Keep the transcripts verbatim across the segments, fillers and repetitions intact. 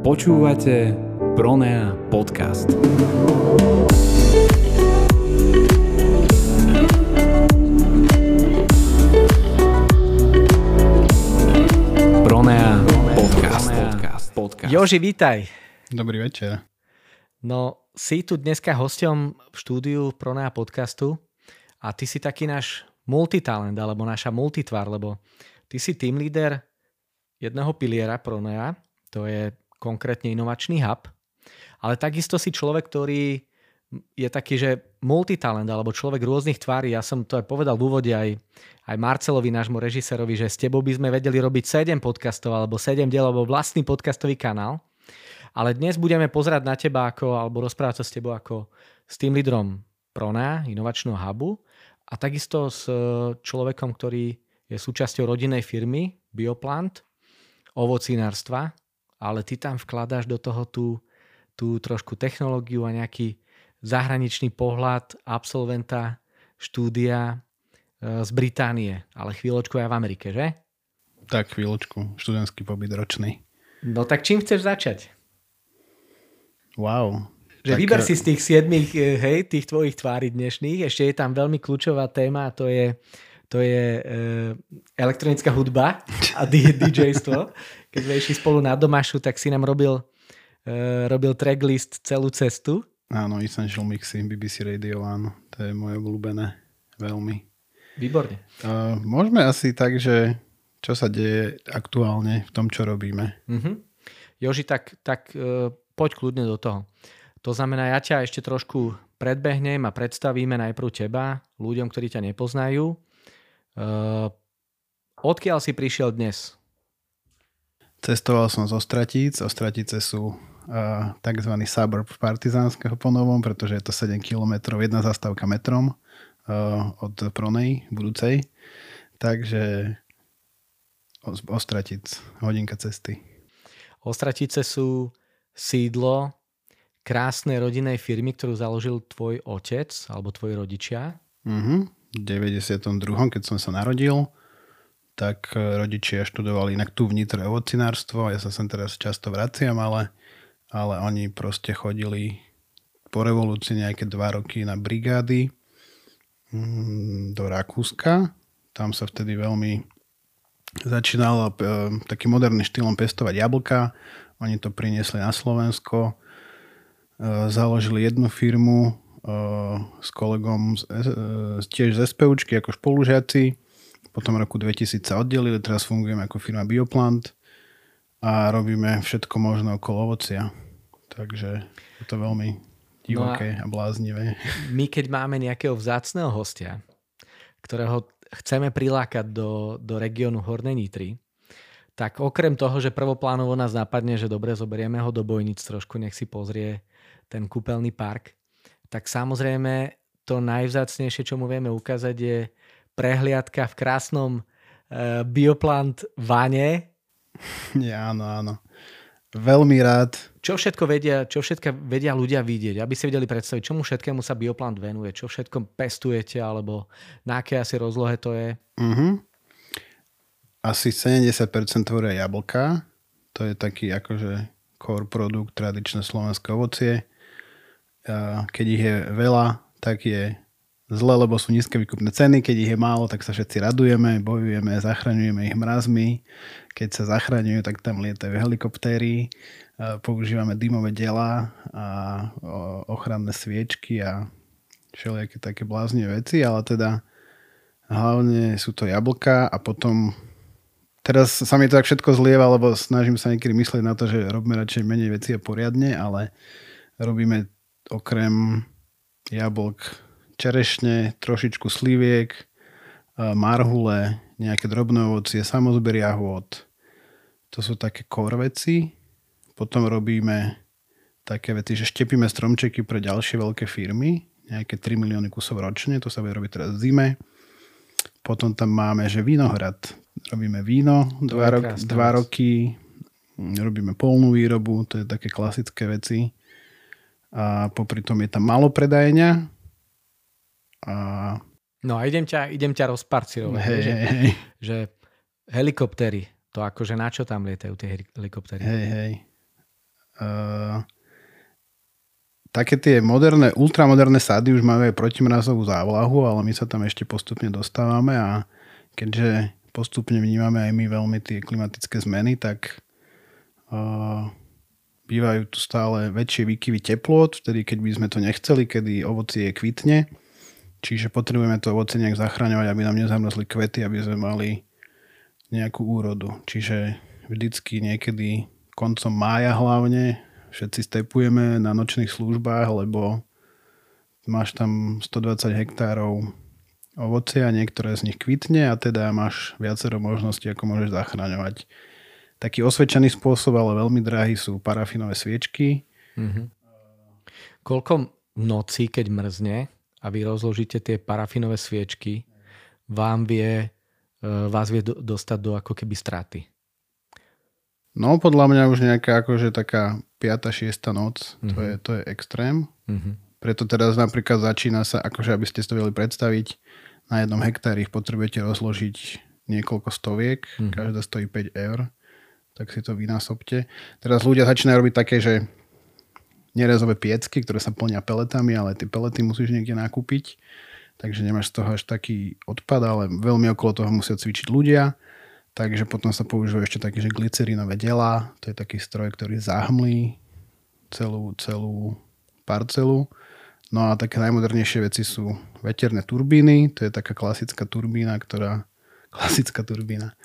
Počúvate Pronea podcast. Pronea podcast. podcast. podcast. Joži, vítaj. Dobrý večer. No, si tu dneska hosťom v štúdiu Pronea podcastu a ty si taký náš multitalent, alebo naša multitvár, lebo ty si team leader jedného piliera Pronea, to je konkrétne inovačný hub, ale takisto si človek, ktorý je taký, že multitalent, alebo človek rôznych tvári. Ja som to aj povedal v úvode aj, aj Marcelovi, nášmu režisérovi, že s tebou by sme vedeli robiť sedem podcastov, alebo sedem diel, alebo vlastný podcastový kanál. Ale dnes budeme pozerať na teba, ako, alebo rozprávať sa s tebou ako s tým lídrom Pronea, inovačného hubu, a takisto s človekom, ktorý je súčasťou rodinnej firmy Bioplant, ovocínárstva, ale ty tam vkladáš do toho tú, tú trošku technológiu a nejaký zahraničný pohľad absolventa štúdia z Británie, ale chvíľočku aj v Amerike, že? Tak, chvíľočku, študentský pobyt ročný. No tak čím chceš začať? Wow. Že tak... vyber si z tých siedmých, hej, tých tvojich tvári dnešných, ešte je tam veľmi kľúčová téma, to je to je e, elektronická hudba a DJstvo. Keď sme išli spolu na Domašu, tak si nám robil, e, robil tracklist celú cestu. Áno, Essential Mixy, bé bé cé Radio One, to je moje obľúbené veľmi. Výborne. Uh, môžeme asi tak, že čo sa deje aktuálne v tom, čo robíme. Uh-huh. Joži, tak, tak e, poď kľudne do toho. To znamená, ja ťa ešte trošku predbehnem a predstavíme najprv teba ľuďom, ktorí ťa nepoznajú. Uh, odkiaľ si prišiel dnes? Cestoval som z Ostratíc. Ostratice sú uh, tzv. Suburb Partizánskeho ponovom, pretože je to sedem kilometrov, jedna zastávka metrom uh, od Pronej budúcej. Takže Ostratic, hodinka cesty. Ostratice sú sídlo krásnej rodinnej firmy, ktorú založil tvoj otec alebo tvoji rodičia. Mhm. V deväťdesiatom druhom, keď som sa narodil, tak rodičia študovali inak tu v Nitre ovocinárstvo. Ja sa sem teraz často vraciam, ale, ale oni proste chodili po revolúcii nejaké dva roky na brigády do Rakúska. Tam sa vtedy veľmi začínalo e, takým moderným štýlom pestovať jablka. Oni to priniesli na Slovensko. E, založili jednu firmu s kolegom z, tiež z SPUčky ako spolužiaci. Potom v roku dvetisíc sa oddelili, teraz fungujeme ako firma Bioplant a robíme všetko možné okolo ovocia. Takže je to veľmi divoké no a, a bláznivé. My keď máme nejakého vzácneho hostia, ktorého chceme prilákať do, do regiónu Hornej Nitry, tak okrem toho, že prvoplánovo nás napadne, že dobre, zoberieme ho do Bojnic trošku, nech si pozrie ten kúpeľný park, tak samozrejme to najvzácnejšie, čo mu vieme ukázať, je prehliadka v krásnom uh, Bioplant vane. Ja, áno, áno. Veľmi rád. Čo všetko vedia, čo všetko vedia ľudia vidieť, aby si vedeli predstaviť, čomu všetkému sa Bioplant venuje, čo všetko pestujete, alebo na aké asi rozlohe to je? Uh-huh. Asi sedemdesiat percent tvoria jablká. To je taký akože core produkt, tradičné slovenské ovocie. Keď ich je veľa, tak je zle, lebo sú nízke výkupné ceny. Keď ich je málo, tak sa všetci radujeme, bojujeme, zachraňujeme ich mrazmi. Keď sa zachraňujú, tak tam lietajú helikoptéry. Používame dymové diela a ochranné sviečky a všelijaké také bláznivé veci, ale teda hlavne sú to jablká a potom teraz sa mi to tak všetko zlieva, lebo snažím sa niekedy myslieť na to, že robíme radšej menej veci a poriadne, ale robíme okrem jablk, čerešne, trošičku sliviek, marhule, nejaké drobné ovocie, samozber jahôd. To sú také core veci. Potom robíme také veci, že štepíme stromčeky pre ďalšie veľké firmy, nejaké tri milióny kusov ročne, to sa bude robiť teraz v zime. Potom tam máme, že vinohrad. Robíme víno dva, rok, dva roky, robíme polnú výrobu, to je také klasické veci. A popri tom je tam malopredajňa. A... No a idem ťa, idem ťa rozparcirovať. Hej, že, hej. že helikoptéry, to akože na čo tam lietajú tie helikoptéry? Hej, hej. Uh, také tie moderné, ultramoderné sády už majú aj protimrazovú závlahu, ale my sa tam ešte postupne dostávame a keďže postupne vnímame aj my veľmi tie klimatické zmeny, tak uh, bývajú tu stále väčšie výkyvy teplôt, vtedy keď by sme to nechceli, kedy ovocie kvitne. Čiže potrebujeme to ovocie nejak zachraňovať, aby nám nezamrzli kvety, aby sme mali nejakú úrodu. Čiže vždycky niekedy koncom mája hlavne všetci stepujeme na nočných službách, lebo máš tam stodvadsať hektárov ovocia, niektoré z nich kvitne a teda máš viacero možností, ako môžeš zachraňovať. Taký osvedčený spôsob, ale veľmi drahý, sú parafínové sviečky. Mm-hmm. Koľko nocí, keď mrzne a vy rozložíte tie parafínové sviečky, vám vie, vás vie dostať do ako keby straty? No, podľa mňa už nejaká akože taká piata šiesta noc, mm-hmm. to, je, to je extrém. Mm-hmm. Preto teraz napríklad začína sa, akože aby ste si to vedeli predstaviť, na jednom hektári potrebujete rozložiť niekoľko stoviek, mm-hmm. každá stojí päť eur, tak si to vynásobte. Teraz ľudia začínajú robiť také, že nerezové piecky, ktoré sa plnia peletami, ale tie pelety musíš niekde nakúpiť, takže nemáš z toho až taký odpad, ale veľmi okolo toho musia cvičiť ľudia. Takže potom sa používajú ešte také, že glycerínové delá. To je taký stroj, ktorý zahmlí celú, celú parcelu. No a také najmodernejšie veci sú veterné turbíny. To je taká klasická turbína, ktorá... Klasická turbína.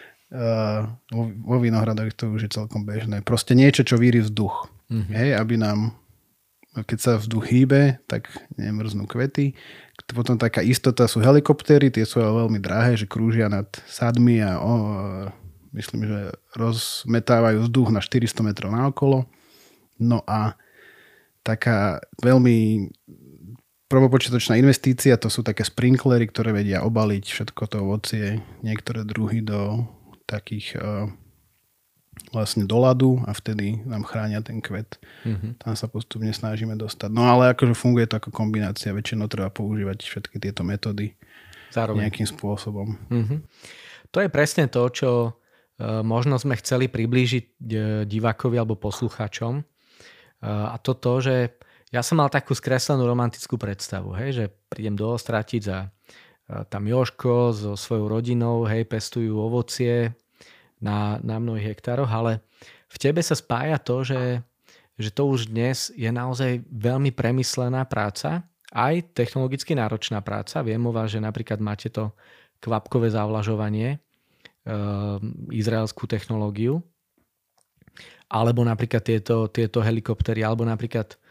Uh, vo, vo vinohradoch to už je celkom bežné. Proste niečo, čo víri vzduch. Mm-hmm. Hej, aby nám... Keď sa vzduch hýbe, tak nemrznú kvety. Potom taká istota sú helikoptéry, tie sú veľmi drahé, že krúžia nad sadmi a o, myslím, že rozmetávajú vzduch na štyristo metrov naokolo. No a taká veľmi prvopočiatočná investícia, to sú také sprinklery, ktoré vedia obaliť všetko to ovocie, niektoré druhy do takých... vlastne do ľadu a vtedy nám chránia ten kvet. Mm-hmm. Tam sa postupne snažíme dostať. No ale akože funguje to ako kombinácia. Väčšinou treba používať všetky tieto metódy zároveň nejakým spôsobom. Mm-hmm. To je presne to, čo e, možno sme chceli priblížiť e, divákovi alebo poslucháčom. E, a to to, že ja som mal takú skreslenú romantickú predstavu, hej, že prídem do Ostratic a e, tam Jožko so svojou rodinou, hej, pestujú ovocie Na, na mnohých hektároch, ale v tebe sa spája to, že, že to už dnes je naozaj veľmi premyslená práca, aj technologicky náročná práca. Viem o vás, že napríklad máte to kvapkové zavlažovanie, e, izraelskú technológiu, alebo napríklad tieto, tieto helikoptery, alebo napríklad e,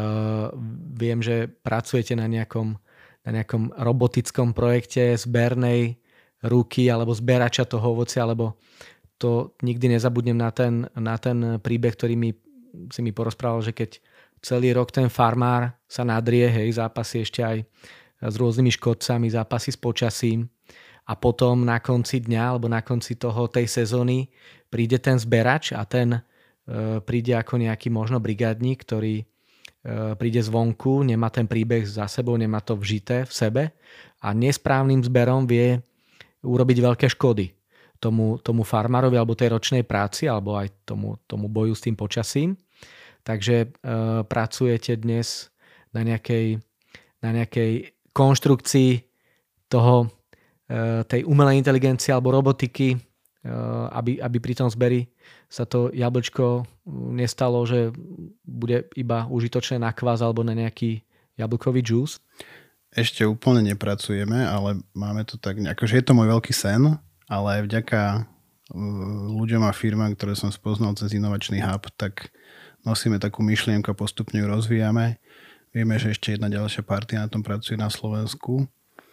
viem, že pracujete na nejakom, na nejakom robotickom projekte zbernej ruky alebo zberača toho ovocia, alebo to nikdy nezabudnem na ten, na ten príbeh, ktorý mi, si mi porozprával, že keď celý rok ten farmár sa nadrie, hej, zápasí ešte aj s rôznymi škodcami, zápasí s počasím a potom na konci dňa alebo na konci toho tej sezóny príde ten zberač a ten e, príde ako nejaký možno brigádnik, ktorý e, príde zvonku, nemá ten príbeh za sebou, nemá to vžité v sebe a nesprávnym zberom vie urobiť veľké škody tomu, tomu farmárovi alebo tej ročnej práci alebo aj tomu, tomu boju s tým počasím. Takže e, pracujete dnes na nejakej, na nejakej konštrukcii toho, e, tej umelej inteligencie alebo robotiky, e, aby, aby pri tom zberi sa to jablčko nestalo, že bude iba užitočné na kvás alebo na nejaký jablkový džús. Ešte úplne nepracujeme, ale máme to tak, akože je to môj veľký sen, ale aj vďaka ľuďom a firmám, ktoré som spoznal cez Inovačný hub, tak nosíme takú myšlienku a postupne ju rozvíjame. Vieme, že ešte jedna ďalšia partia na tom pracuje na Slovensku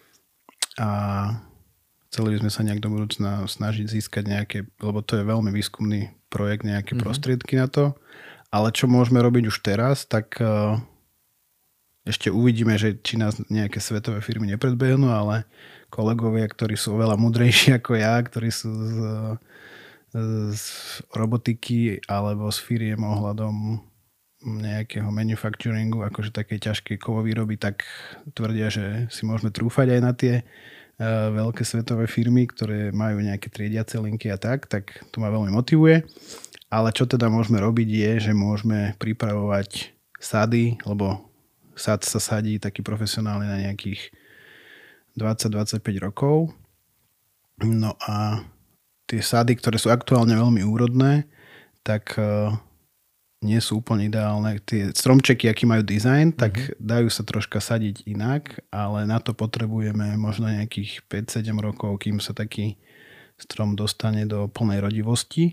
a chceli by sme sa nejak do budúcna snažiť získať nejaké, lebo to je veľmi výskumný projekt, nejaké mm-hmm. prostriedky na to. Ale čo môžeme robiť už teraz, tak ešte uvidíme, že či nás nejaké svetové firmy nepredbehnú, ale kolegovia, ktorí sú oveľa múdrejší ako ja, ktorí sú z, z robotiky alebo z firiem ohľadom nejakého manufacturingu, akože také ťažké kovovýroby, tak tvrdia, že si môžeme trúfať aj na tie uh, veľké svetové firmy, ktoré majú nejaké triediace linky a tak, tak to ma veľmi motivuje. Ale čo teda môžeme robiť je, že môžeme pripravovať sady, lebo sad sa sadí taký profesionálny na nejakých dvadsať dvadsaťpäť rokov. No a tie sady, ktoré sú aktuálne veľmi úrodné, tak nie sú úplne ideálne. Tie stromčeky, aký majú dizajn, tak mm-hmm. dajú sa troška sadiť inak, ale na to potrebujeme možno nejakých päť sedem rokov, kým sa taký strom dostane do plnej rodivosti.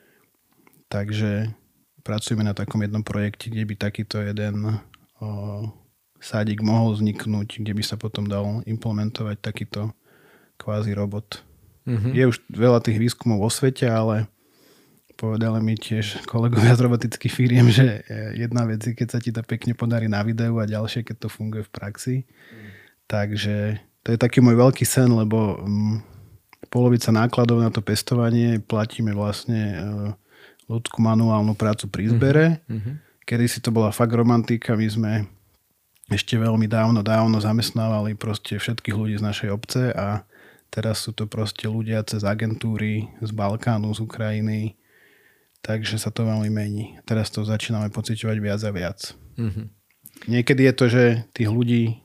Takže pracujeme na takom jednom projekte, kde by takýto jeden o, sádik mohol vzniknúť, kde by sa potom dal implementovať takýto kvázi robot. Mm-hmm. Je už veľa tých výskumov vo svete, ale povedali mi tiež kolegovia z robotických firiem, že jedna vec je, keď sa ti to pekne podarí na videu a ďalšie, keď to funguje v praxi. Mm. Takže to je taký môj veľký sen, lebo um, polovica nákladov na to pestovanie platíme vlastne uh, ľudskú manuálnu prácu pri zbere. Mm-hmm. Kedy si to bola fakt romantika, my sme ešte veľmi dávno, dávno zamestnávali proste všetkých ľudí z našej obce a teraz sú to proste ľudia cez agentúry z Balkánu, z Ukrajiny, takže sa to veľmi mení. Teraz to začíname pociťovať viac a viac. Mm-hmm. Niekedy je to, že tých ľudí,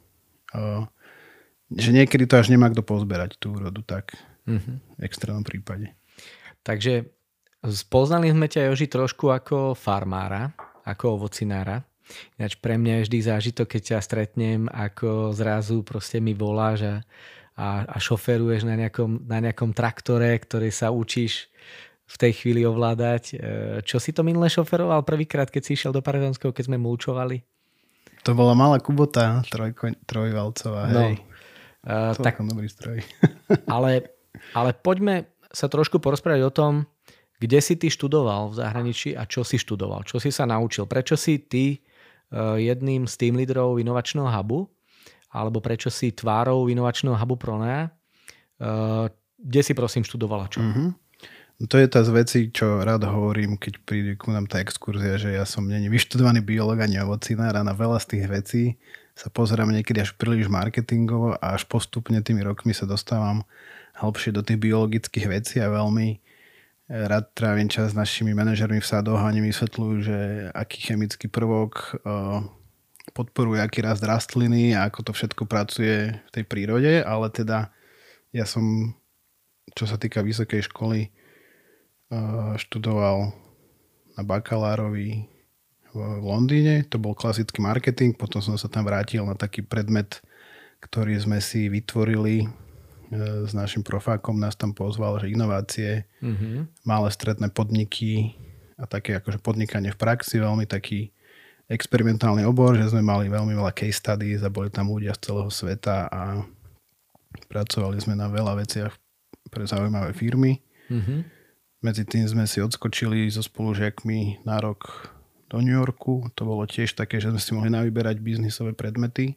že niekedy to až nemá kto pozberať tú úrodu, tak mm-hmm. v extrémnom prípade. Takže spoznali sme ťa, Joži, trošku ako farmára, ako ovocinára. Ináč pre mňa je vždy zážitok, keď ťa stretnem, ako zrazu proste mi voláš a, a, a šoferuješ na nejakom, na nejakom traktore, ktorý sa učíš v tej chvíli ovládať. Čo si to minule šoferoval prvýkrát, keď si išiel do Paražanského, keď sme mulčovali? To bola malá Kubota, trojko, trojvalcová. No. Hej. Uh, tak, dobrý stroj. ale, ale poďme sa trošku porozprávať o tom, kde si ty študoval v zahraničí a čo si študoval? Čo si sa naučil? Prečo si ty uh, jedným z team líderov inovačného hubu? Alebo prečo si tvárou inovačného hubu Pronea? Uh, kde si prosím študovala čo? Mm-hmm. To je tá z vecí, čo rád hovorím, keď príde ku nám tá exkurzia, že ja som není vyštudovaný biológ ani ovocinár a na veľa z tých vecí sa pozerám niekedy až príliš marketingovo a až postupne tými rokmi sa dostávam hlbšie do tých biologických vecí a veľmi rád trávim čas s našimi manažermi v sadoch a oni vysvetľujú, že aký chemický prvok podporuje aký rast rastliny a ako to všetko pracuje v tej prírode, ale teda ja som, čo sa týka vysokej školy, študoval na bakalárovi v Londýne, to bol klasický marketing, potom som sa tam vrátil na taký predmet, ktorý sme si vytvorili s našim profákom, nás tam pozval, že inovácie, mm-hmm. malé stredné podniky a také akože podnikanie v praxi, veľmi taký experimentálny obor, že sme mali veľmi veľa case studies a boli tam ľudia z celého sveta a pracovali sme na veľa veciach pre zaujímavé firmy. Mm-hmm. Medzi tým sme si odskočili so spolužiakmi na rok do New Yorku. To bolo tiež také, že sme si mohli navyberať biznisové predmety.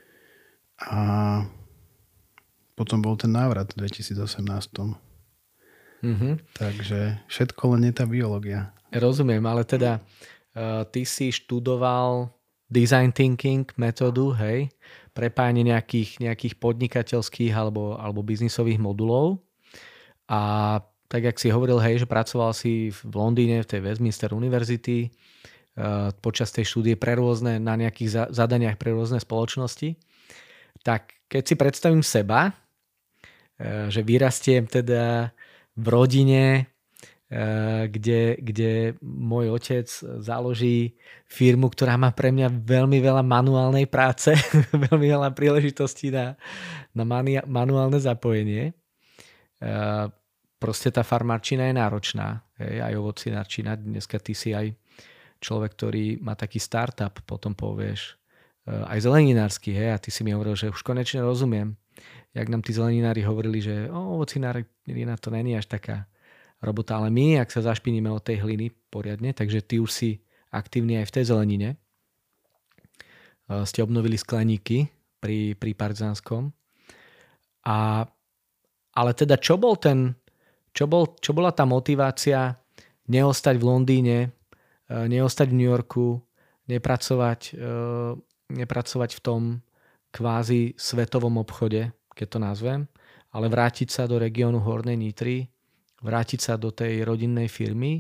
A potom bol ten návrat v dvetisícosemnásť. Mm-hmm. Takže všetko len nie tá biológia. Rozumiem, ale teda uh, ty si študoval design thinking metódu, hej? Prepájanie nejakých, nejakých podnikateľských alebo, alebo biznisových modulov. A tak, jak si hovoril, hej, že pracoval si v Londýne, v tej Westminster University uh, počas tej štúdie pre rôzne, na nejakých za, zadaniach pre rôzne spoločnosti. Tak keď si predstavím seba, uh, že vyrastiem teda v rodine, uh, kde, kde môj otec založí firmu, ktorá má pre mňa veľmi veľa manuálnej práce, veľmi veľa príležitostí na, na mani- manuálne zapojenie. Uh, Proste tá farmárčina je náročná, hej, aj ovocinárčina. Dneska ty si aj človek, ktorý má taký startup, potom povieš, aj zeleninársky, hej, a ty si mi hovoril, že už konečne rozumiem, jak nám tí zeleninári hovorili, že o, ovocinárina to není až taká robota, ale my, ak sa zašpiníme od tej hliny poriadne, takže ty už si aktívny aj v tej zelenine. Ste obnovili skleníky pri, pri Partizánskom. A, ale teda čo bol ten Čo, bol, čo bola tá motivácia neostať v Londýne, neostať v New Yorku, nepracovať, nepracovať v tom kvázi svetovom obchode, keď to nazvem, ale vrátiť sa do regiónu Hornej Nitry, vrátiť sa do tej rodinnej firmy,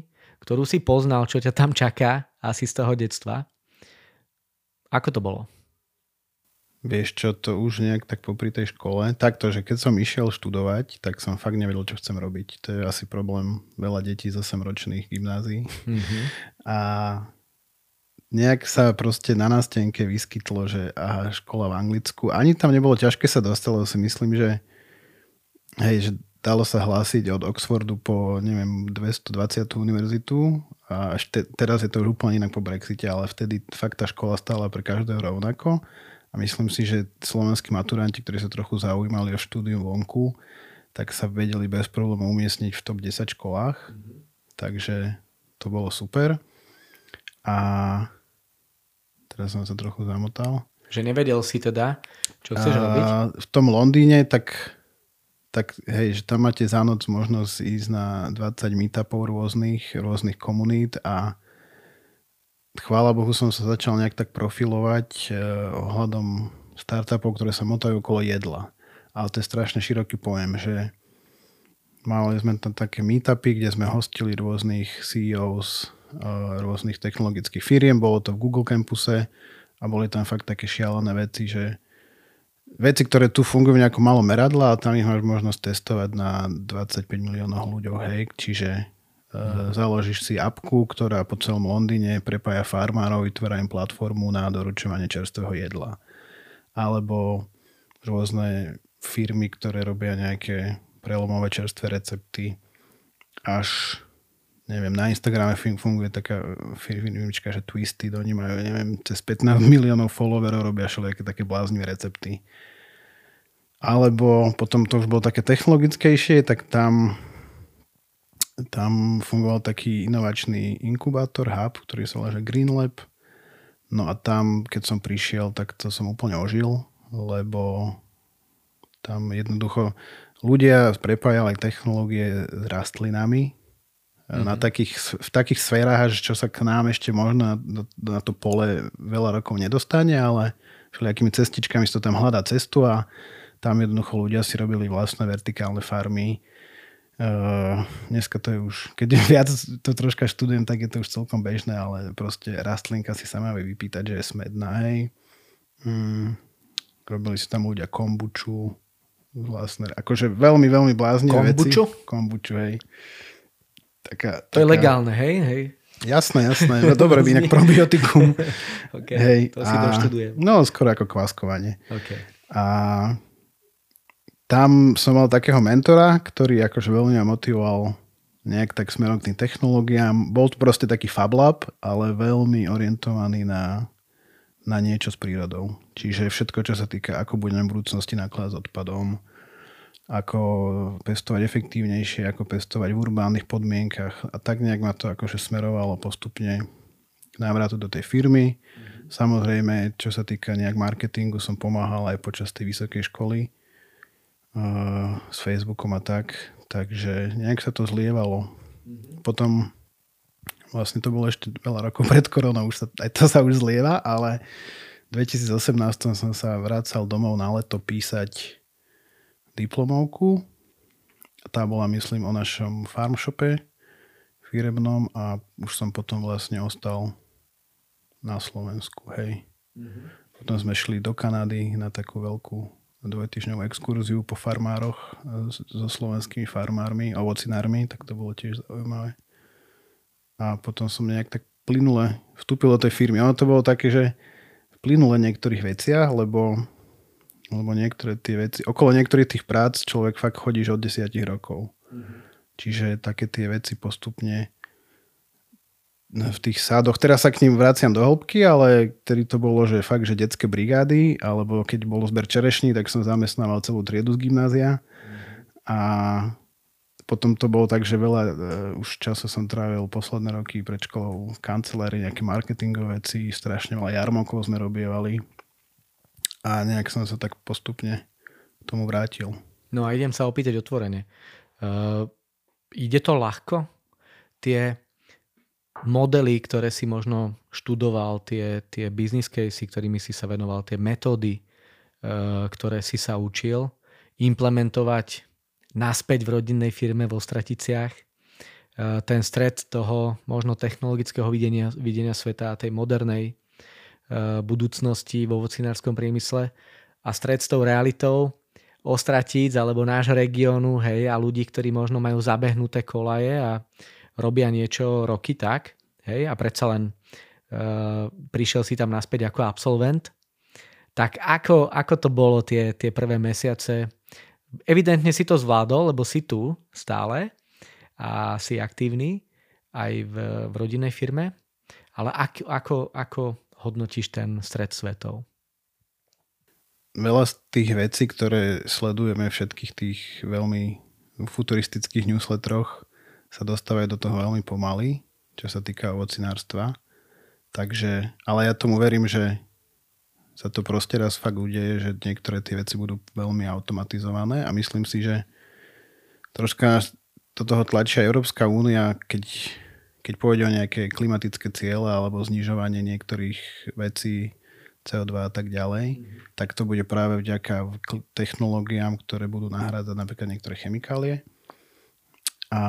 ktorú si poznal, čo ťa tam čaká, asi z toho detstva. Ako to bolo? Vieš čo, to už nejak tak popri tej škole. Takto, že keď som išiel študovať, tak som fakt nevedel, čo chcem robiť. To je asi problém veľa detí z osemročných gymnázií. Mm-hmm. A nejak sa proste na nástenke vyskytlo, že aha, škola v Anglicku. Ani tam nebolo ťažké sa dostať, lebo si myslím, že hej, že dalo sa hlásiť od Oxfordu po, neviem, dvestodvadsiatu univerzitu a až te, teraz je to už úplne inak po Brexite, ale vtedy fakt tá škola stála pre každého rovnako. A myslím si, že slovenskí maturanti, ktorí sa trochu zaujímali o štúdium vonku, tak sa vedeli bez problémov umiestniť v top desať školách. Mm-hmm. Takže to bolo super. A teraz som sa trochu zamotal. Že nevedel si teda, čo chceš a robiť? V tom Londýne, tak, tak hej, že tam máte za noc možnosť ísť na dvadsať meetupov rôznych, rôznych komunít a chvála Bohu som sa začal nejak tak profilovať eh, ohľadom startupov, ktoré sa motajú okolo jedla. Ale to je strašne široký pojem, že mali sme tam také meetupy, kde sme hostili rôznych C E Os eh, rôznych technologických firiem, bolo to v Google campuse a boli tam fakt také šialené veci, že veci, ktoré tu fungujú v nejakom malom meradle a tam ich máš možnosť testovať na dvadsaťpäť miliónov ľuďov, hej, čiže Uh, založíš si apku, ktorá po celom Londýne prepája farmárov, vytvára im platformu na doručovanie čerstvého jedla. Alebo rôzne firmy, ktoré robia nejaké prelomové čerstvé recepty. Až, neviem, na Instagrame funguje taká firmička, že Twisted, oni majú, neviem, cez pätnásť miliónov followerov, robia všelijaké také bláznivé recepty. Alebo potom to už bolo také technologickejšie, tak tam Tam fungoval taký inovačný inkubátor, hub, ktorý sa volá Green Lab. No a tam, keď som prišiel, tak to som úplne ožil, lebo tam jednoducho ľudia prepájali technológie s rastlinami mm-hmm. na takých, v takých sférach, čo sa k nám ešte možno na, na to pole veľa rokov nedostane, ale všelijakými cestičkami si to tam hľadá cestu a tam jednoducho ľudia si robili vlastné vertikálne farmy. Uh, dneska to je už, keď viac to troška študujem, tak je to už celkom bežné, ale proste rastlinka si sama vie vypýtať, že je smedná, hej. Mm, robili si tam ľudia kombuču, vlastne, akože veľmi, veľmi bláznivé veci. Kombuču? Kombuču, hej. Taká, to taká... je legálne, hej? hej. Jasné, jasné. Dobre by inak probiotikum. Okay, hej. To si doštudujem. No, skoro ako kváskovanie. Okay. A tam som mal takého mentora, ktorý akože veľmi ma motivoval nejak tak smerom k tým technológiám. Bol to proste taký Fab Lab, ale veľmi orientovaný na, na niečo s prírodou. Čiže všetko, čo sa týka, ako budeme v budúcnosti nakladať s odpadom, ako pestovať efektívnejšie, ako pestovať v urbánnych podmienkach. A tak nejak ma to akože smerovalo postupne k návratu do tej firmy. Samozrejme, čo sa týka nejak marketingu, som pomáhal aj počas tej vysokej školy s Facebookom a tak, takže nejak sa to zlievalo. Mm-hmm. Potom vlastne to bolo ešte veľa rokov pred koronou, už sa, aj to sa už zlieva, ale v dvetisícosemnásť som sa vracal domov na leto písať diplomovku. Tá bola, myslím, o našom farmshope firemnom a už som potom vlastne ostal na Slovensku, hej. Mm-hmm. Potom sme šli do Kanady na takú veľkú dvojtýždňovú exkurziu po farmároch so slovenskými farmármi, ovocinármi, tak to bolo tiež zaujímavé. A potom som nejak tak plynule vstúpil do tej firmy. Ono to bolo také, že plynule v niektorých veciach, lebo, lebo niektoré tie veci, okolo niektorých tých prác človek fakt chodíš od desiatich rokov. Mm-hmm. Čiže také tie veci postupne v tých sádoch. Teraz sa k ním vraciam do hĺbky, ale tedy to bolo, že fakt, že detské brigády, alebo keď bol zber čerešní, tak som zamestnával celú triedu z gymnázia. A potom to bolo tak, že veľa uh, už času som trávil posledné roky pred školou v kancelárii, nejaké marketingové veci, strašne veľa jarmokov sme robievali. A nejak som sa tak postupne k tomu vrátil. No a idem sa opýtať otvorene. Uh, ide to ľahko? Tie modely, ktoré si možno študoval, tie, tie business casey, ktorými si sa venoval, tie metódy, uh, ktoré si sa učil, implementovať naspäť v rodinnej firme v Ostraticiach. ten stred toho možno technologického videnia, videnia sveta a tej modernej budúcnosti vo ovocinárskom priemysle a stred s tou realitou Ostratíc alebo nášho regiónu, hej, a ľudí, ktorí možno majú zabehnuté kolaje a robia niečo roky tak, hej, a predsa len uh, prišiel si tam naspäť ako absolvent. Tak ako, ako to bolo tie, tie prvé mesiace? Evidentne si to zvládol, lebo si tu stále a si aktívny aj v, v rodinnej firme. Ale ak, ako, ako hodnotíš ten stred svetov? Veľa z tých vecí, ktoré sledujeme v všetkých tých veľmi futuristických newsletteroch, sa dostávajú do toho veľmi pomaly, čo sa týka ovocinárstva. Takže, ale ja tomu verím, že sa to proste raz fakt udeje, že niektoré tie veci budú veľmi automatizované a myslím si, že troška do toho tlačí aj Európska únia, keď, keď pôjde o nejaké klimatické ciele alebo znižovanie niektorých vecí cé ó dva a tak ďalej, mm. tak to bude práve vďaka technológiám, ktoré budú nahrádzať napríklad niektoré chemikálie. A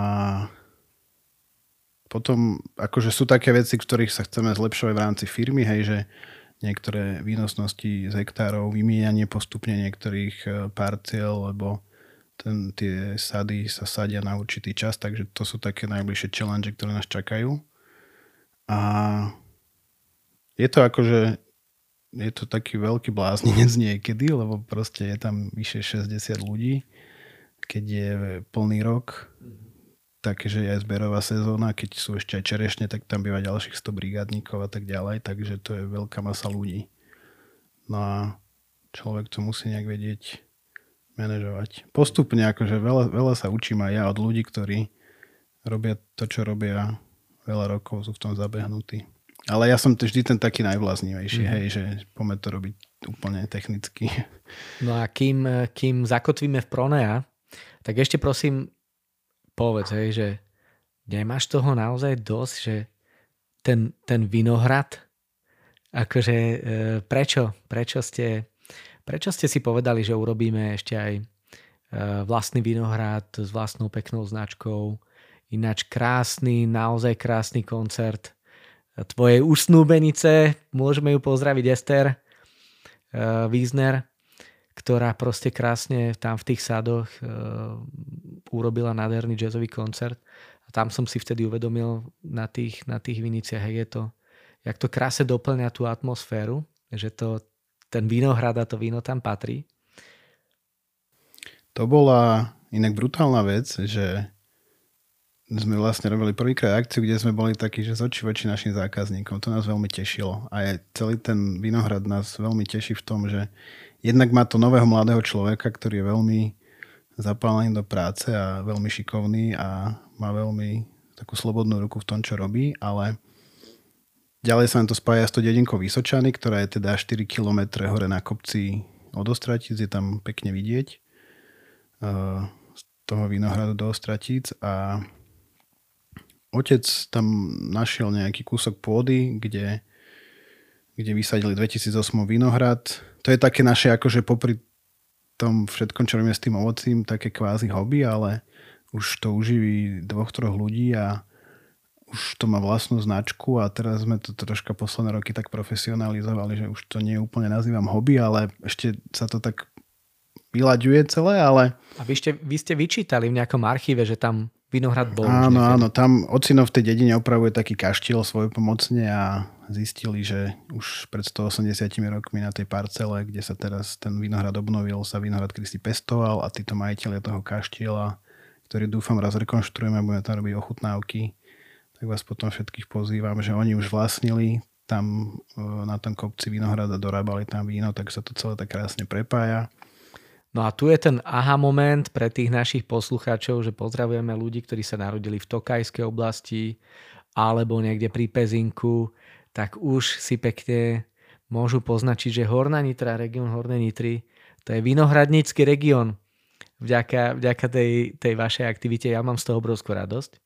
potom akože sú také veci, v ktorých sa chceme zlepšovať v rámci firmy, hej, že niektoré výnosnosti z hektárov, vymieňanie postupne niektorých parciel, lebo ten, tie sady sa sadia na určitý čas, takže to sú také najbližšie challenge, ktoré nás čakajú. A je to akože je to taký veľký blázninec niekedy, lebo proste je tam vyše šesťdesiat ľudí, keď je plný rok, takže je aj zberová sezóna, keď sú ešte aj čerešne, tak tam býva ďalších sto brigádníkov a tak ďalej, takže to je veľká masa ľudí. No a človek to musí nejak vedieť manažovať. Postupne, akože veľa, veľa sa učím aj ja od ľudí, ktorí robia to, čo robia veľa rokov, sú v tom zabehnutí. Ale ja som vždy ten taký najbláznivejší, mm. hej, že poďme to robiť úplne technicky. No a kým, kým zakotvíme v Pronea, tak ešte prosím povedz, hej, že nemáš toho naozaj dosť, že ten, ten vinohrad, akože prečo, prečo ste Prečo ste si povedali, že urobíme ešte aj vlastný vinohrad s vlastnou peknou značkou? Ináč krásny, naozaj krásny koncert tvojej usnúbenice. Môžeme ju pozdraviť, Ester Wiesner, ktorá proste krásne tam v tých sadoch urobila nádherný jazzový koncert. A tam som si vtedy uvedomil na tých, na tých viniciach, jak je to, jak to krásne doplňa tú atmosféru, že to ten vinohrad a to víno tam patrí. To bola inak brutálna vec, že sme vlastne robili prvýkrát akciu, kde sme boli takí, že z očí voči našim zákazníkom. To nás veľmi tešilo. A aj celý ten vinohrad nás veľmi teší v tom, že jednak má to nového mladého človeka, ktorý je veľmi zapálený do práce a veľmi šikovný a má veľmi takú slobodnú ruku v tom, čo robí, ale ďalej sa nám to spája s tou dedinkou Vysočany, ktorá je teda štyri kilometre hore na kopci od Ostratíc, je tam pekne vidieť z toho vinohradu do Ostratíc a otec tam našiel nejaký kúsok pôdy, kde, kde vysadili dvetisícosem vinohrad. To je také naše akože popri tom všetkom, čo robíme s tým ovocím, také kvázi hobby, ale už to uživí dvoch, troch ľudí a už to má vlastnú značku a teraz sme to troška posledné roky tak profesionalizovali, že už to nie úplne nazývam hobby, ale ešte sa to tak vyľaďuje celé, ale... A vy ste, vy ste vyčítali v nejakom archíve, že tam vinohrad bol. Áno, áno, tam ocino v tej dedine opravuje taký kaštiel svojpomocne a zistili, že už pred stoosemdesiatimi rokmi na tej parcele, kde sa teraz ten vinohrad obnovil, sa vinohrad kedysi pestoval a títo majitelia toho kaštiela, ktorý dúfam raz rekonštruujeme, budeme tam robiť ochutnávky, tak vás potom všetkých pozývam, že oni už vlastnili tam na tom kopci vinohrada, dorábali tam víno, tak sa to celé tak krásne prepája. No a tu je ten aha moment pre tých našich poslucháčov, že pozdravujeme ľudí, ktorí sa narodili v Tokajskej oblasti alebo niekde pri Pezinku, tak už si pekne môžu poznačiť, že Horná Nitra, región Hornej Nitry, to je vinohradnícky región. Vďaka, vďaka tej, tej vašej aktivite ja mám z toho obrovskú radosť.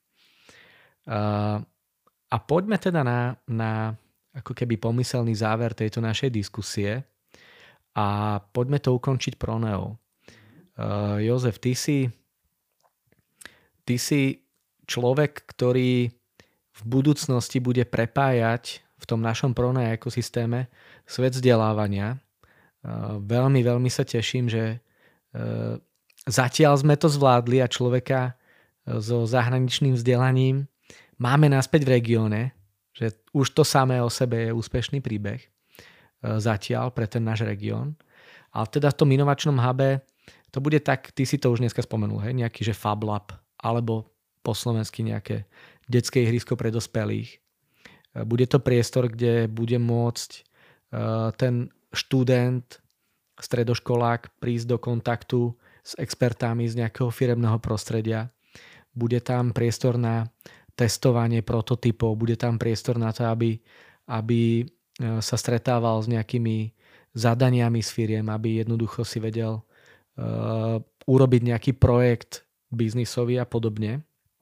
Uh, a poďme teda na, na ako keby pomyselný záver tejto našej diskusie a poďme to ukončiť Proneou. Uh, Jozef, ty si, ty si človek, ktorý v budúcnosti bude prepájať v tom našom Pronea ekosystéme svet vzdelávania. Veľmi, veľmi sa teším, že zatiaľ sme to zvládli a človeka so zahraničným vzdelaním máme naspäť v regióne, že už to samé o sebe je úspešný príbeh zatiaľ pre ten náš región. Ale teda v tom inovačnom hube to bude tak, ty si to už dneska spomenul, hej, nejaký že Fab Lab, alebo po slovensky nejaké detské ihrisko pre dospelých. Bude to priestor, kde bude môcť ten študent, stredoškolák prísť do kontaktu s expertami z nejakého firemného prostredia. Bude tam priestor na testovanie prototypov, bude tam priestor na to, aby, aby sa stretával s nejakými zadaniami z firiem, aby jednoducho si vedel uh, urobiť nejaký projekt biznisový a podobne.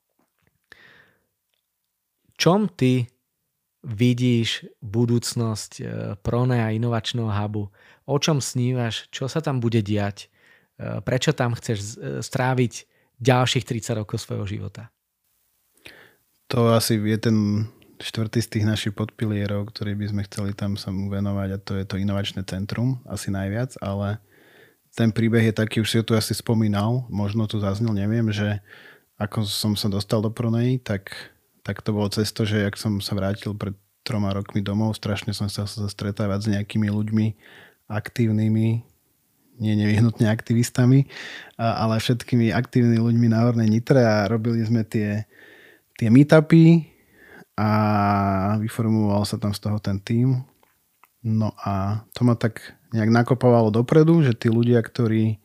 Čom ty vidíš budúcnosť Pronea inovačného hubu? O čom snívaš? Čo sa tam bude diať? Prečo tam chceš stráviť ďalších tridsať rokov svojho života? To asi je ten štvrtý z tých našich podpilierov, ktorý by sme chceli tam sa mu venovať, a to je to inovačné centrum, asi najviac, ale ten príbeh je taký, už si ho tu asi spomínal, možno tu zaznel, neviem, že ako som sa dostal do Pronei, tak, tak to bolo cez to, že jak som sa vrátil pred troma rokmi domov, strašne som sa stretávať s nejakými ľuďmi aktívnymi, nie nevyhnutne aktivistami, ale všetkými aktívnymi ľuďmi na Hornej Nitre a robili sme tie, tie meetupy a vyformoval sa tam z toho ten tím. No a to ma tak nejak nakopovalo dopredu, že tí ľudia, ktorí e,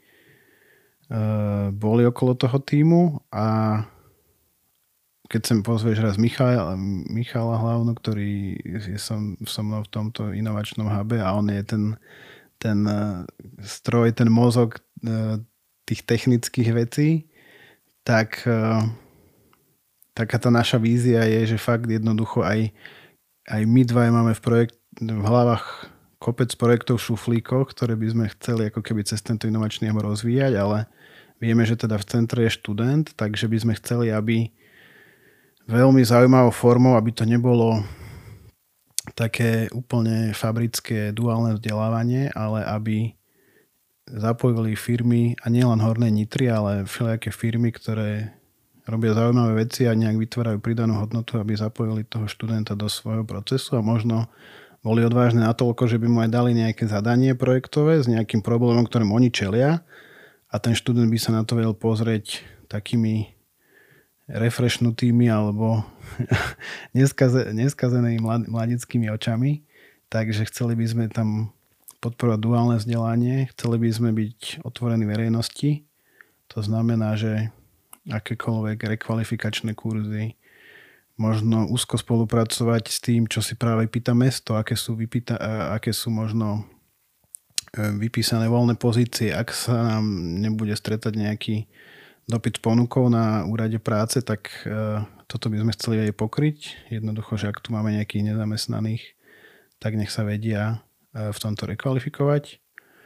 boli okolo toho tímu, a keď sem pozvieš raz Michal, Michala Hlavnu, ktorý je som, so mnou v tomto inovačnom hube, a on je ten, ten stroj, ten mozog e, tých technických vecí, tak e, taká tá naša vízia je, že fakt jednoducho aj, aj my dva máme v, projekt, v hlavách kopec projektov v šuflíkoch, ktoré by sme chceli ako keby cez tento inovačný hub rozvíjať, ale vieme, že teda v centre je študent, takže by sme chceli, aby veľmi zaujímavou formou, aby to nebolo také úplne fabrické duálne vzdelávanie, ale aby zapojili firmy, a nielen Hornej Nitry, ale všelijaké firmy, ktoré robia zaujímavé veci a nejak vytvárajú pridanú hodnotu, aby zapojili toho študenta do svojho procesu a možno boli odvážne natoľko, že by mu aj dali nejaké zadanie projektové s nejakým problémom, ktorým oni čelia, a ten študent by sa na to vedel pozrieť takými refreshnutými alebo neskaze, neskazenými mladeckými očami. Takže chceli by sme tam podporovať duálne vzdelanie, chceli by sme byť otvorení verejnosti. To znamená, že akékoľvek rekvalifikačné kurzy, možno úzko spolupracovať s tým, čo si práve pýta mesto, aké sú, vypýta, aké sú možno vypísané voľné pozície. Ak sa nám nebude stretať nejaký dopyt s ponukou na úrade práce, tak toto by sme chceli aj pokryť. Jednoducho, že ak tu máme nejakých nezamestnaných, tak nech sa vedia v tomto rekvalifikovať.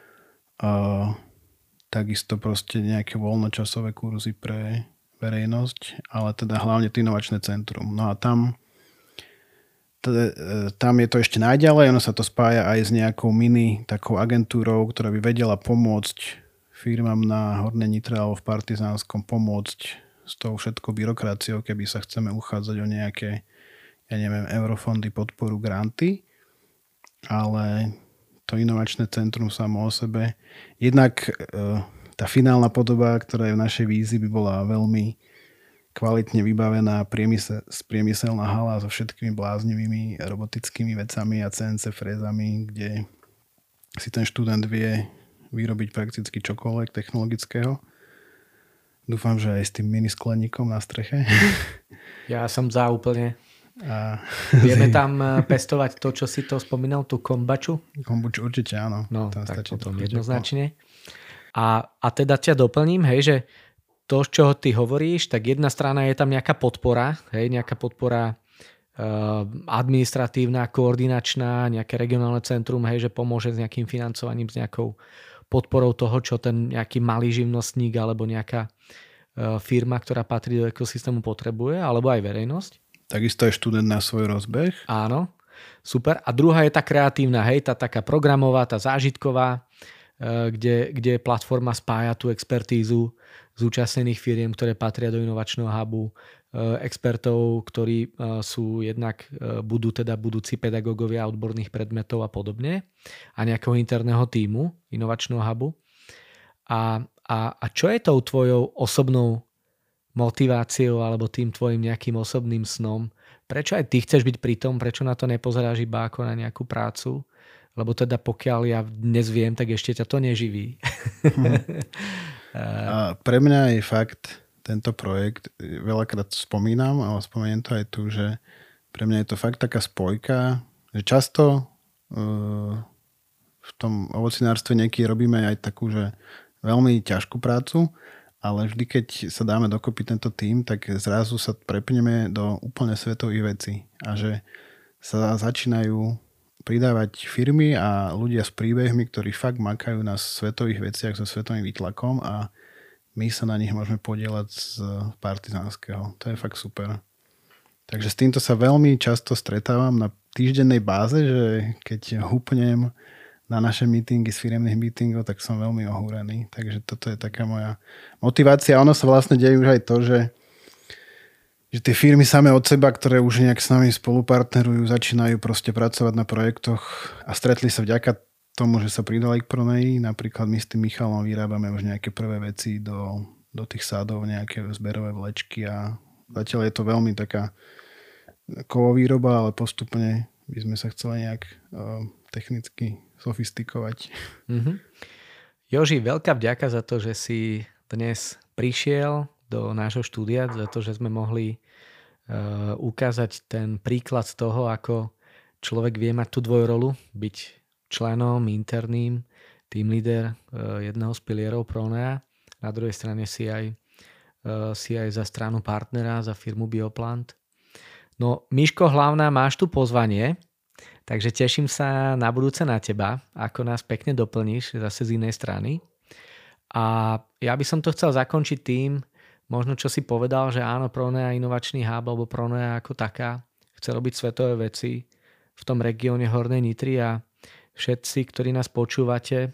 Takisto proste nejaké voľnočasové kurzy pre verejnosť, ale teda hlavne to inovačné centrum. No a tam, teda, tam je to ešte najďalej, ono sa to spája aj s nejakou mini takou agentúrou, ktorá by vedela pomôcť firmám na Hornej Nitre alebo v Partizánskom, pomôcť s tou všetkou byrokraciou, keby sa chceme uchádzať o nejaké, ja neviem, eurofondy, podporu, granty, ale to inovačné centrum samo o sebe. Jednak tá finálna podoba, ktorá je v našej vízii, by bola veľmi kvalitne vybavená priemysel, priemyselná hala so všetkými bláznivými robotickými vecami a cé en cé frézami, kde si ten študent vie vyrobiť prakticky čokoľvek technologického. Dúfam, že aj s tým mini skleníkom na streche. Ja som za úplne. A vieme tam pestovať to, čo si to spomínal, tú kombaču? Kombuču určite áno. No, tam tak potom jednoznačne. A, a teda ťa doplním, hej, že to, z čoho ty hovoríš, tak jedna strana je tam nejaká podpora, hej, nejaká podpora uh, administratívna, koordinačná, nejaké regionálne centrum, hej, že pomôže s nejakým financovaním, s nejakou podporou toho, čo ten nejaký malý živnostník alebo nejaká firma, ktorá patrí do ekosystému, potrebuje, alebo aj verejnosť. Takisto aj študent na svoj rozbeh. Áno, super. A druhá je tá kreatívna, hej, tá taká programová, tá zážitková, kde, kde platforma spája tú expertízu zúčastnených firiem, ktoré patria do inovačného hubu, expertov, ktorí sú jednak, budú teda budúci pedagógovia odborných predmetov a podobne, a nejakého interného tímu inovačného hubu. A, a, a čo je tou tvojou osobnou motiváciou alebo tým tvojim nejakým osobným snom? Prečo aj ty chceš byť pri tom? Prečo na to nepozeráš iba ako na nejakú prácu? Lebo teda pokiaľ ja dnes viem, tak ešte ťa to neživí. Hmm. A pre mňa je fakt tento projekt, veľakrát spomínam, ale spomeniem to aj tu, že pre mňa je to fakt taká spojka, že často uh, v tom ovocinárstve niekedy robíme aj takú, že veľmi ťažkú prácu, ale vždy, keď sa dáme dokopy tento tím, tak zrazu sa prepneme do úplne svetových vecí a že sa začínajú pridávať firmy a ľudia s príbehmi, ktorí fakt makajú na svetových veciach so svetovým výtlakom a my sa na nich môžeme podieľať z partizánskeho. To je fakt super. Takže s týmto sa veľmi často stretávam na týždennej báze, že keď húpnem na naše meetingy z firemných meetingov, tak som veľmi ohúrený. Takže toto je taká moja motivácia. Ono sa vlastne deje už aj to, že že tie firmy samé od seba, ktoré už nejak s nami spolupartnerujú, začínajú proste pracovať na projektoch a stretli sa vďaka tomu, že sa pridali k Pronei. Napríklad my s tým Michalom vyrábame už nejaké prvé veci do, do tých sádov, nejaké zberové vlečky a zatiaľ je to veľmi taká kovovýroba, ale postupne by sme sa chceli nejak uh, technicky sofistikovať. Mm-hmm. Joži, veľká vďaka za to, že si dnes prišiel do nášho štúdia, za to, že sme mohli uh, ukázať ten príklad toho, ako človek vie mať tú dvojrolu, byť členom, interným, team leader uh, jedného z pilierov Pronea. Na druhej strane si aj, uh, si aj za stranu partnera, za firmu Bioplant. No, Miško Hlavná, máš tu pozvanie, takže teším sa na budúce na teba, ako nás pekne doplníš zase z inej strany. A ja by som to chcel zakončiť tým, možno čo si povedal, že áno, Pronea inovačný hub alebo Pronea ako taká chce robiť svetové veci v tom regióne Hornej Nitry a všetci, ktorí nás počúvate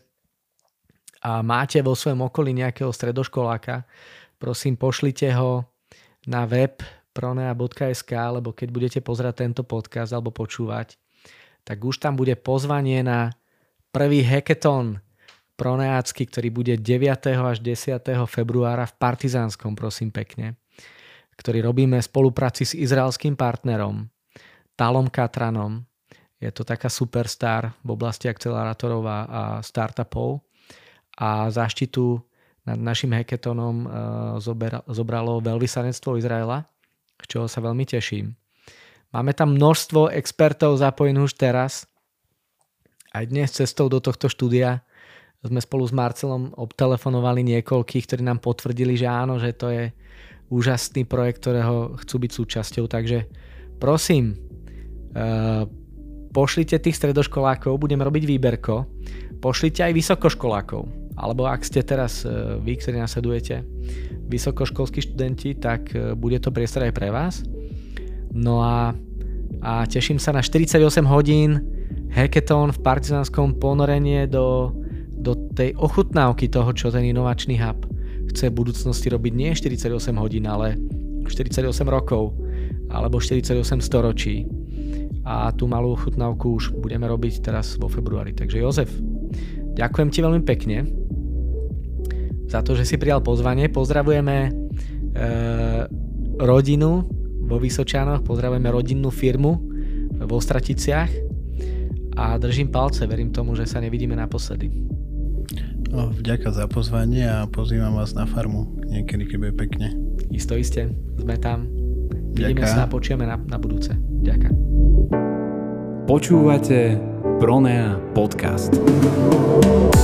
a máte vo svojom okolí nejakého stredoškoláka, prosím, pošlite ho na web pronea bodka es ká, lebo keď budete pozerať tento podcast alebo počúvať, tak už tam bude pozvanie na prvý hackathon proneácky, ktorý bude deviateho až desiateho februára v Partizánskom, prosím pekne, ktorý robíme v spolupráci s izraelským partnerom Talom Katranom. Je to taká superstar v oblasti akcelerátorov a, a startupov a záštitu nad našim hackathonom zober, zobralo veľvyslanectvo Izraela, z čoho sa veľmi teším. Máme tam množstvo expertov zapojených už teraz. Aj dnes cestou do tohto štúdia sme spolu s Marcelom obtelefonovali niekoľkých, ktorí nám potvrdili, že áno, že to je úžasný projekt, ktorého chcú byť súčasťou. Takže prosím, pošlite tých stredoškolákov, budeme robiť výberko. Pošlite aj vysokoškolákov. Alebo ak ste teraz vy, ktorí nasledujete, vysokoškolskí študenti, tak bude to priestor aj pre vás. No a, a teším sa na štyridsaťosem hodín hackathon v Partizánskom, ponorenie do do tej ochutnávky toho, čo ten inovačný hub chce v budúcnosti robiť nie štyridsaťosem hodín, ale štyridsaťosem rokov alebo štyridsaťosem storočí. A tú malú ochutnávku už budeme robiť teraz vo februári. Takže Jozef, ďakujem ti veľmi pekne za to, že si prijal pozvanie. Pozdravujeme e, rodinu vo Vysočanoch, pozdravujeme rodinnú firmu v Ostraticiach a držím palce, verím tomu, že sa nevidíme naposledy. No, vďaka za pozvanie a pozývam vás na farmu niekedy, keď bude pekne. Isto, iste, sme tam. Vidíme sa a počujeme na, na budúce. Ďakujem. Počúvate Pronea podcast.